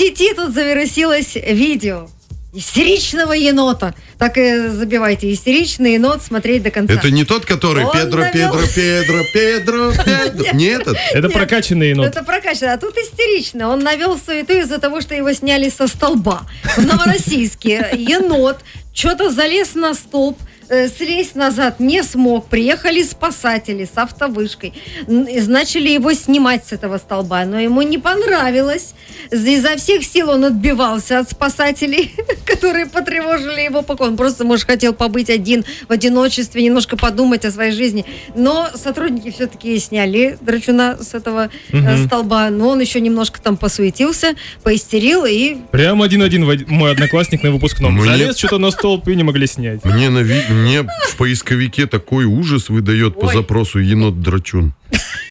сети тут завирусилось видео истеричного енота. Так и забивайте: истеричный енот, смотреть до конца. Это не тот, который Педро. Нет, это прокачанный енот. Это прокачанный, а тут истерично. Он навел суету из-за того, что его сняли со столба. В Новороссийске енот что-то залез на столб, слезть назад не смог. Приехали спасатели с автовышкой. Начали его снимать с этого столба, но ему не понравилось. Изо всех сил он отбивался от спасателей, которые потревожили его покой. Он просто, может, хотел побыть один в одиночестве, немножко подумать о своей жизни. Но сотрудники все-таки сняли драчуна с этого столба. Но он еще немножко там посуетился, поистерил и... Прям один-один мой одноклассник на выпускном. Залез что-то на столб и не могли снять. Мне в поисковике такой ужас выдает по запросу енот-драчун.